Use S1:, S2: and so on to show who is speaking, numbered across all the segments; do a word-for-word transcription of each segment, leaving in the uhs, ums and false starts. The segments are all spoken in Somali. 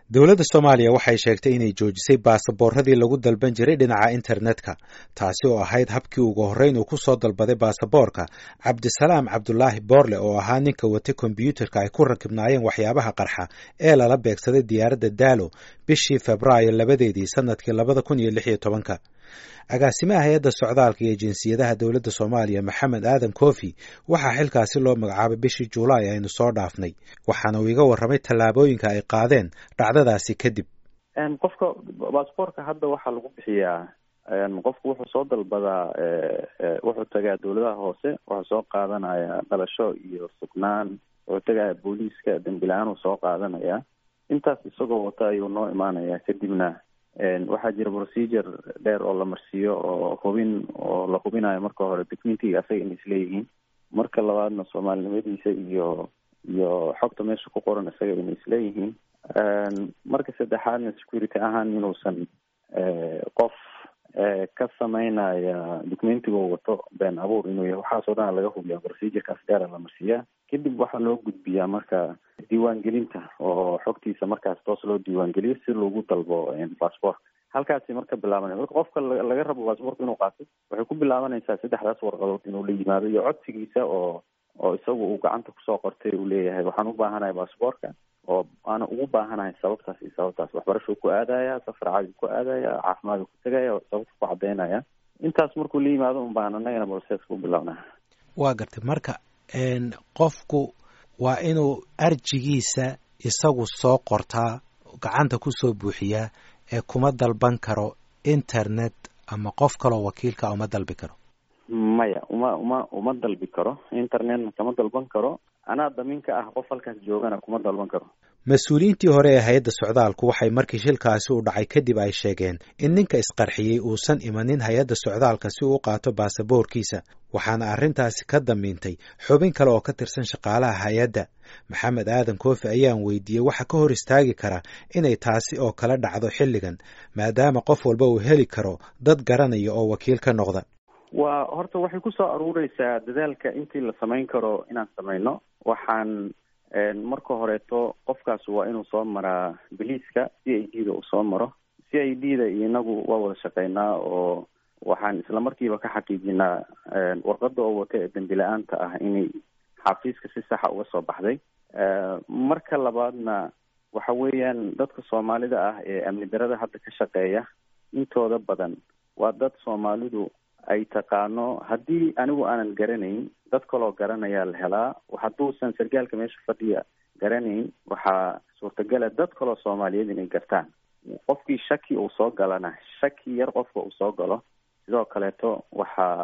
S1: dowladda Soomaaliya waxay sheegtay inay joojisay baasaboorradii lagu dalban jiray dhinaca internetka taasi oo ahayd habkii ugu horreyn uu ku soo dalbaday baasaboorka Cabdisalaam Cabdulaahi Boorle oo ahaa ninka watay kombiyuutarka ay ku rakibnaayeen waxyaabaha qarxa ee lala beegsaday diyaaradda Daalo bishii Febraayo labadeedii sanadkii labada kun iyo lix iyo tobanka. agaasimaha hay'adda socdaalka iyo jinsiyadaha dowladda Soomaaliya Maxamed Aadan Koofi waxaa xilkaasi loo magacaabay bishii Juulaay aynu soo dhaafnay waxaana uu iga warramay tallaabooyinka ay qaadeen dhacdadaasi kadib.
S2: qofka baasaboorka hadda waxaa lagu bixiyaa qofku wuxuu soo dalbadaa wuxuu tagaa dowladaha hoose wuxuu soo qaadanaya dhalasho iyo sugnaan wuxuu tagaya booliiska dambi la-aan uu soo qaadanaya intaas isagoo wata ayuu noo imaanaya kadibna waxaa jira procedure dheer oo la marsiiyo oo hubin oo la hubinayo marka hore documentiga asaga in isleeyihiin marka labaadna soomaalinimadiisa iyo iyo xogta meesha ku qoran isaga in isleeyihiin marka saddexaadna security ahaan inuusan qof ka sameynaya documentiga wato been abuur inuu yahay waxaasoo dhan laga hubiyaa procedurekaas dheera la marsiiyaa kadib waxaa loo gudbiyaa marka diiwaangelinta oo xogtiisa markaas toos loo diiwaangeliyo si loogu dalbo baasboorka halkaasi marka bilaabanay marka qofka laga rabo baasboorka inuu qaato waxay ku bilaabanaysaa saddexdaas warqadood inuu la yimaado iyo codsigiisa oo oo isagu uu gacanta kusoo qortay uu leeyahay waxaan u baahanahay baasboorka oo aana ugu baahanahay sababtaas iyo sababtaas waxbarashuu ku aadaya safar caadi ku aadaya caafimaad ku tegaya oo sababta ku cadaynaya intaas markuu la yimaado un baan annagana processka u bilaabnaa.
S1: waa gartay marka qofku waa inuu arjigiisa isagu soo qortaa gacanta kusoo buuxiyaa ee kuma dalban karo internet ama qof kaloo wakiilka uma dalbi karo.
S2: maya uma uma uma dalbi karo internetna kama dalban karo anaa daminka ah qof halkaas joogana kuma dalban karo.
S1: mas-uuliyiintii hore ee hay-adda socdaalku waxay markii shilkaasi u dhacay kadib ay sheegeen in ninka isqarxiyey uusan imanin hay-adda socdaalka si uu u qaato baasaboorkiisa waxaana arrintaasi ka damiintay xubin kale oo ka tirsan shaqaalaha hay-adda. maxamed aadan koofi ayaan weydiiyey waxa ka hor istaagi kara inay taasi oo kala dhacdo xilligan maadaama qof walba uu heli karo dad garanaya oo wakiil ka noqda.
S2: waa horta waxay ku soo aruureysaa dadaalka intii la samayn karo inaan samayno waxaan marka horeeto qofkaas waa inuu soo maraa biliiska c i d da uu soo maro c i d da iyo inagu waa wada shaqeynaa oo waxaan isla markiiba ka xaqiijinaa warqada oo wata ee dambi la-aanta ah inay xafiiska si saxa uga soo baxday. marka labaadna waxa weeyaan dadka soomaalida ah ee amni darada hadda ka shaqeeya intooda badan waa dad soomaalidu ay taqaano haddii anigu aanan garanayn dad kaloo garanayaa la helaa hadduusan sargaalka meesha fadhiya garanayn waxaa suurtagala dad kaloo soomaaliyeed inay gartaan qofkii shaki uu soo galana shaki yar qofka uu soo galo sidoo kaleeto waxaa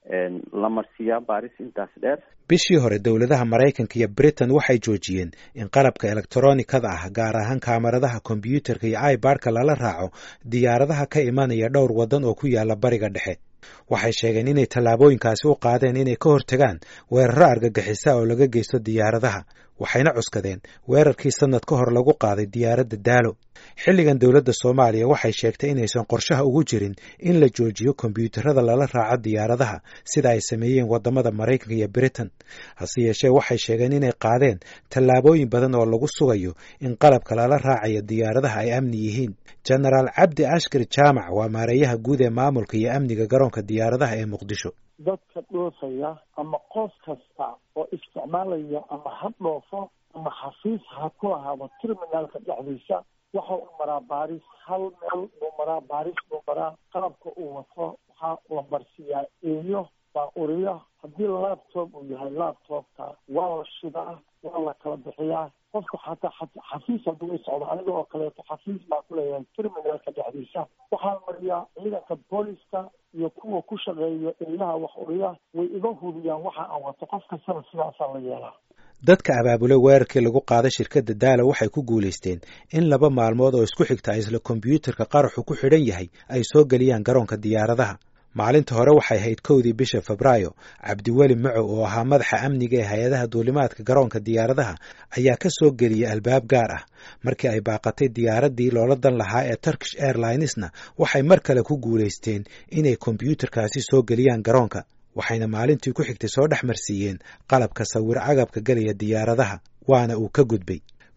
S2: la marsiiyaa baaris intaas dheer.
S1: bishii hore dowladaha Maraykanka iyo Britain waxay joojiyeen in qalabka elektaroonikada ah gaar ahaan kaamaradaha kombiyuutarka iyo iPad-ka lala raaco diyaaradaha ka imanaya dhowr waddan oo ku yaala bariga dhexe. waxay sheegeen inay tallaabooyinkaasi u qaadeen inay ka hortagaan weeraro argagixisa oo laga geysto diyaaradaha waxayna cuskadeen weerarkii sanad ka hor lagu qaaday diyaaradda Daalo. xilligan dowladda Soomaaliya waxay sheegtay inaysan qorshaha ugu jirin in la joojiyo kombiyuutarada lala raaco diyaaradaha sida ay sameeyeen wadamada Maraykanka iyo Britain hase yeeshee waxay sheegeen inay qaadeen tallaabooyin badan oo lagu sugayo in qalabka lala raacayo diyaaradaha ay amni yihiin. Generaal Cabdi Ashkar Jaamac waa maareeyaha guud ee maamulka iyo amniga garoonka diyaaradaha ee Muqdisho.
S3: dadka dhoofaya ama qof kasta oo isticmaalaya ama ha dhoofo ama xafiis ha ku lahaado terminaalka dhexdiisa waxa uu maraa baaris hal meel buu maraa baaris buu maraa qalabka uu wato waxaa la marsiiyaa eeyo baa uriya haddii laptop uu yahay laptopka waa la shidaa waa la kala bixiyaa qofka xataa xafiis hadduu socdo aniga oo kaleeto xafiis baa ku leeyahay terminaalka dhexdiisa waxaa mariyaa ciidanka booliska iyo kuwa ku shaqeeya eeyaha wax uriya way iga hubiyaan waxa aan wato qof kastana sidaasaa la yeelaa.
S1: dadka abaabulay weerarkii lagu qaaday shirkadda Daalo waxay ku guuleysteen in laba maalmood oo isku xigta isla kombiyuutarka qaraxu ku xidhan yahay ay soo galiyaan garoonka diyaaradaha. maalinta hore waxay ahayd kowdii bisha Febraayo Cabdiweli Macow oo ahaa madaxa amniga ee hay-adaha duulimaadka garoonka diyaaradaha ayaa ka soo geliyay albaab gaar ah markii ay baaqatay diyaaradii loola dan lahaa ee Turkish Airlinesna waxay mar kale ku guuleysteen inay kombiyuutarkaasi soo geliyaan garoonka waxayna maalintii ku xigtay soo dhex marsiiyeen qalabka sawir agabka galaya diyaaradaha waana uu ka gudbay.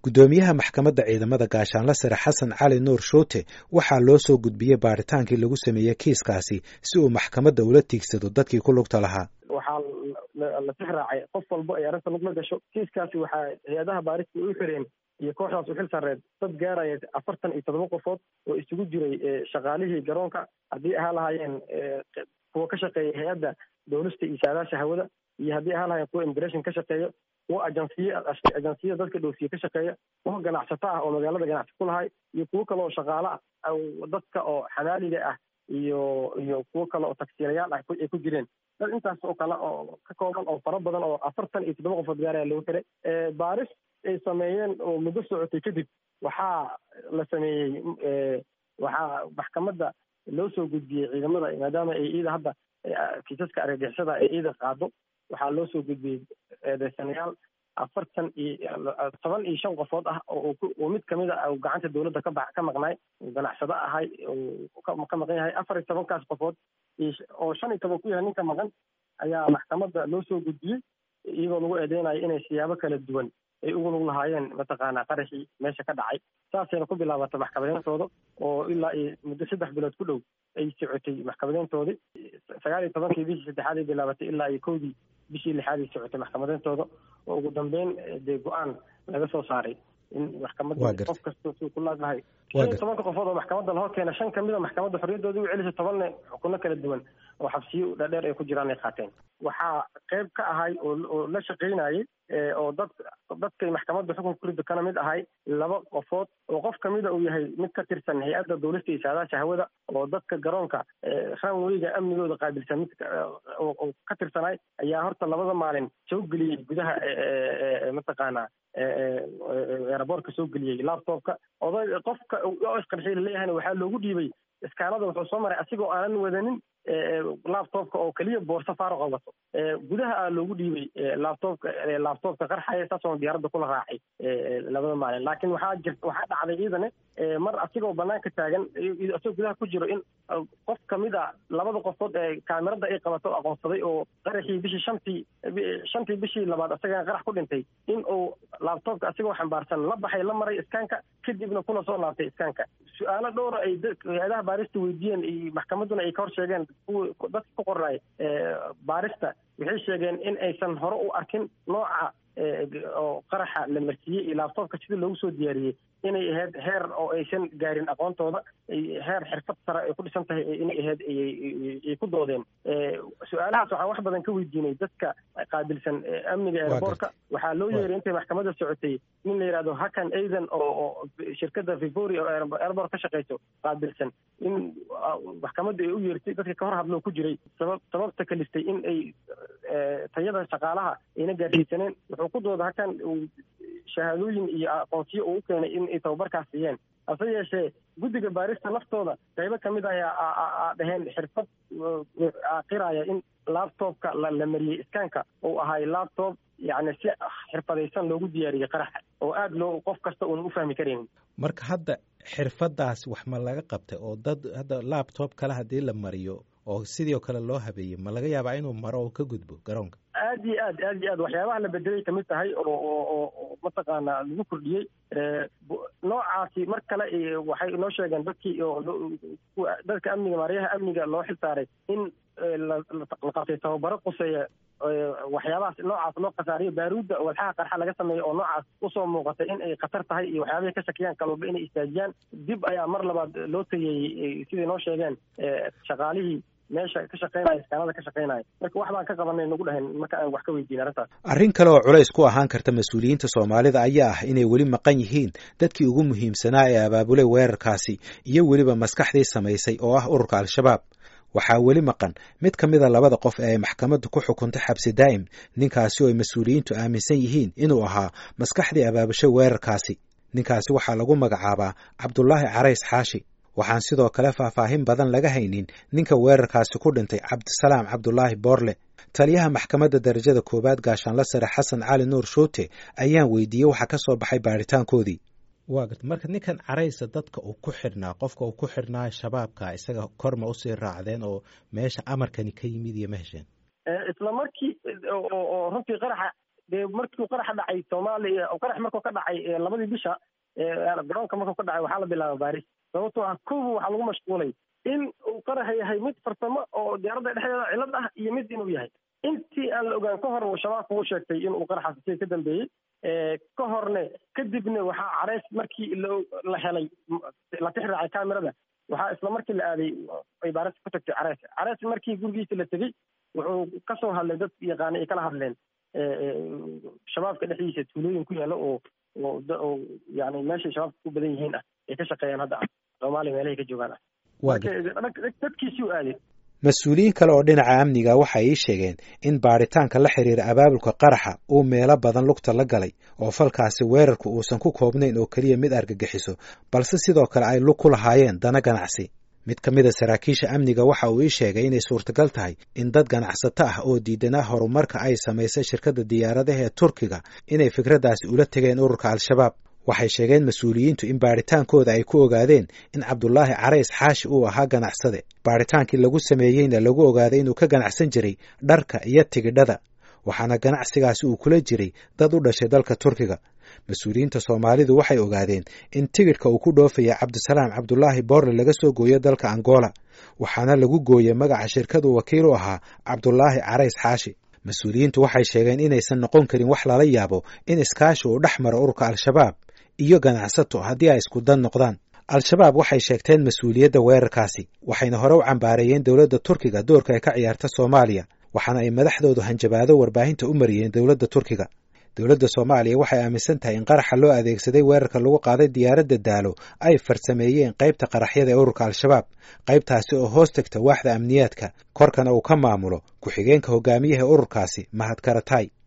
S1: guddoomiyaha maxkamadda ciidamada gaashaanla sare xasan cali nuur shuute waxaa loo soo gudbiyey baaritaankii lagu sameeyey kiiskaasi si uu maxkamadda ula tiigsado dadkii ku lugta lahaa.
S4: waxaa la tix raacay qof walba ay arrinta lugla gasho. kiiskaasi waxaa hay-adaha baarista u xireen iyo kooxdaas u xil saareed dad gaaraya afartan iyo toddoba qofood oo isugu jiray shaqaalihii garoonka, haddii ahaa lahaayeen kuwa ka shaqeeya hay-adda dowlista iyo saadaasha hawada, iyo haddii ahaa lahaayeen kuwa immigration ka shaqeeya, kuwa ajansiye ajansiya dadka dhoofsiye ka shaqeeya, kuwa ganacsato ah oo magaalada ganacsi ku lahay, iyo kuwo kale oo shaqaale ah dadka oo xamaaliga ah, iyo iyo kuwo kale oo taksiilayaal ah ay ku jireen. dad intaas oo kale oo ka kooban oo fara badan oo afartan iyo toddoba qofood gaaraya lagu xiray. baaris ay sameeyeen oo muddo socotay kadib waxaa la sameeyey waxaa maxkamadda loo soo gudbiyey ciidamada, maadaama ay ciida hadda kiisaska argagixisada ay ciida qaado, waxaa loo soo gudbiyey eedeysanayaal afartan iyo toban iyo shan qofood ah oo mid kamid a gacanta dowladda ka ka maqnaay, ganacsado ahay ka maqan yahay. afar iyo tobankaas qofood oo shan iyo toban ku yahay ninka maqan ayaa maxkamadda loo soo gudbiyey iyagoo lagu eedeynayo inay siyaabo kala duwan ay ugu lug lahaayeen mataqaanaa qaraxii meesha ka dhacay. saasayna ku bilaabatay maxkamadeyntooda oo ilaa iyo muddo saddex bilood ku dhow ay socotay maxkamadeyntoodii. sagaal iyo tobankii bishii saddexaad ay bilaabatay ilaa iyo kowdii bishii lixaad ay socotay maxkamadeyntooda, oo ugu dambeyn dee go-aan laga soo saaray in maxkamadda qof kasta suu ku laaglahay. shan iyo tobanka qofood oo maxkamadda lahor keena, shan kamid a maxkamadda xorriyaddooda u celisay, tobanna xukuno kala duwan oo xabsiyo dhaadheer ay ku jiraan ay qaateen. waxaa qayb ka ahay oo la shaqaynayay oo dad dadkay maxkamadda xukunka kurida kana mid ahay laba qofood oo qof kamida uu yahay mid ka tirsan hay-adda dowlista iyo saadaasha hawada, oo dadka garoonka ranwayga amnigooda qaabilsan mid oo ka tirsanay, ayaa horta labada maalin soo geliyey gudaha mataqaanaa eraboorka soo geliyey laptopka. oday qofka oo isqarxiy laleeyahayna waxaa loogu dhiibay iskaanada, wuxuu soo maray asigoo aanan wadanin laptopka oo keliya boorso faaruq a wato. gudaha aa loogu dhiibay laptopka laptopka qarxaya, saasoona diyaaradda kula raacay labada maalin. laakiin waxaa jir waxaa dhacday ciidane mar asigoo banaanka taagan asagoo gudaha ku jiro in qof kamid a labada qofood ee kaamirada ay qabato aqoonsaday oo qaraxii bishii shantii shantii bishii labaad asagana qarax ku dhintay, in uu laptopka asigoo xambaarsan la baxay la maray iskaanka, kadibna kuna soo laabtay iskaanka. su-aalo dhowra ay hay-adaha baarista weydiiyeen iyo maxkamadduna ay ka hor sheegeen dadka ku qornay baarista, waxay sheegeen in aysan hore u arkin nooca oo qaraxa la marsiiyey iyo laptopka sida loogu soo diyaariyey inay ahayd heer oo aysan gaarin aqoontooda, heer xirfad sare ay ku dhisan tahay inay ahayd ay ku doodeen. su-aalahaas waxaan wax badan ka weydiinay dadka qaabilsan amniga airboortka. waxaa loo yeeray intay maxkamadda socotay nin la yidhahdo hakan aidan oo shirkadda Vivoria oo airport ka shaqeyso qaabilsan, in maxkamadda ay u yeertay dadka ka hor hadloo ku jiray sabab sababta kalistay in ay tayada shaqaalaha ayna gaarsiisaneen. wuxuu ku dooda hakan shahaadooyin iyo aqoonsiyo uu u keenay in ay tababarkaas siiyeen. hase yeeshee guddiga baarista laftooda qaybo kamid ah ayaa dhaheen xirfad qiraya in laptopka la mariyey iskaanka uu ahay laptop yacni si xirfadaysan loogu diyaariyey qaraxa oo aada loo qof kasta uuna u fahmi karaynin.
S1: marka hadda xirfadaas wax ma laga qabtay oo dad hadda laptop kale haddii la mariyo oo sidoo kale loo habeeyey, ma laga yaabaa inuu maro oo ka gudbo garoonka?
S4: aad iyo aad aad iyo aad waxyaabaha la bedelay kamid tahay oo oo mataqaanaa lagu kordhiyey noocaasi. mar kale waxay inoo sheegeen dadkii oo dadka amniga maaryaha amniga loo xil saaray in la qabtay tababaro quseeya waxyaabahaas noocaas loo khasaariyo baaruudda walxaha qarxa laga sameeyo oo noocaas usoo muuqatay in ay khatar tahay iyo waxyaabahay ka shakiyaan kalwalba inay istaajiyaan. dib ayaa mar labaad loo tageeyey siday noo sheegeen shaqaalihii meesha ka shaqeynaya iskaanada ka shaqeynaya. marka wax baan ka qabanay nagu dhahayn marka aan wax ka weydiin arrintaas.
S1: arrin kale oo culays ku ahaan karta mas-uuliyiinta Soomaalida ayaa ah inay weli maqan yihiin dadkii ugu muhiimsanaa ee abaabulay weerarkaasi iyo weliba maskaxdii samaysay oo ah ururka Al-Shabaab. waxaa weli maqan mid ka mid a labada qof ee ay maxkamaddu ku xukuntay xabsi daa'im, ninkaasi oo ay mas-uuliyiintu aaminsan yihiin inuu ahaa maskaxdii abaabushay weerarkaasi. ninkaasi waxaa lagu magacaabaa Cabdulaahi Carays Xaashi. waxaan sidoo kale faahfaahin badan laga haynin ninka weerarkaasi ku dhintay Cabdisalaam Cabdulaahi Boorle. taliyaha maxkamadda darajada koowaad gaashaanla sare xasan cali nuur shuute ayaan weydiiyey waxa ka soo baxay baaritaankoodii. waa garta marka ninkan Caraysa dadka uu ku xidhnaa qofka uu ku xidhnaa shabaabka isaga korma usii raacdeen oo meesha amarkani ka yimid iyo ma hesheen?
S4: isla markii oo runtii qaraxa dee markii qaraxa dhacay soomaaliya oo qarax markuu ka dhacay labadii bisha garoonka markuu ka dhacay waxaa la bilaaba baaris sababtoo ah koobu waxaa lagu mashquulay in uu qaraxa yahay mid farsamo oo diyaaradda dhexdeeda cilad ah iyo mid inuu yahay intii aan la ogaan ka hor shabaabku uu sheegtay inuu qaraxaasi shay ka dambeeyey ka horne kadibna waxaa careys markii la helay la tix raacay kaamirada waxaa isla markii la aaday ay baaris ku tagtay careys careys markii gurigiisa la tegey wuxuu ka soo hadlay dad yaqaana ay kala hadleen shabaabka dhexdiisa tuulooyin ku yaalla oo oo yani meeshay shabaabka ku badan yihiin ah ay ka shaqeeyaan hadda ah soomaaliya meelahay ka joogaan ah dadkiisii u aaday
S1: mas-uuliyiin kale oo dhinaca amniga waxay ii sheegeen in baaritaanka la xiriira abaabulka qaraxa uu meelo badan lugta la galay oo falkaasi weerarku uusan ku koobnayn oo keliya mid argagixiso balse sidoo kale ay lug ku lahaayeen dana ganacsi mid ka mida saraakiisha amniga waxa uu ii sheegay inay suurtagal tahay in dad ganacsato ah oo diidanaa horumarka ay samaysay shirkadda diyaaradaha ee turkiga inay fikraddaasi ula tegeen ururka al-shabaab waxay sheegeen mas-uuliyiintu in baaritaankooda ay ku ogaadeen in cabdulaahi carays xaashi uu ahaa ganacsade baaritaankii lagu sameeyeyna lagu ogaaday inuu ka ganacsan jiray dharka iyo tigidhada waxaana ganacsigaasi uu kula jiray dad u dhashay dalka turkiga mas-uuliyiinta soomaalidu waxay ogaadeen in tigidhka uu ku dhoofaya cabdisalaam cabdulaahi boorle laga soo gooyo dalka angola waxaana lagu gooyey magaca shirkadu wakiil u ahaa cabdulaahi carays xaashi mas-uuliyiintu waxay sheegeen inaysan noqon karin wax lala yaabo in iskaashi uu dhex maro ururka al-shabaab iyo ganacsato haddii ay isku dan noqdaan al-shabaab waxay sheegteen mas-uuliyadda weerarkaasi waxayna hore u cambaareeyeen dowladda turkiga doorka ay ka ciyaarta soomaaliya waxaana ay madaxdoodu hanjabaado warbaahinta u mariyeen dowladda turkiga dowladda soomaaliya waxay aaminsan tahay in qaraxa loo adeegsaday weerarka lagu qaaday diyaaradda daalo ay farsameeyeen qaybta qaraxyada ee ururka al-shabaab qaybtaasi oo hoos tagta waaxda amniyaadka korkana uu ka maamulo ku-xigeenka hogaamiyaha ururkaasi mahad karatay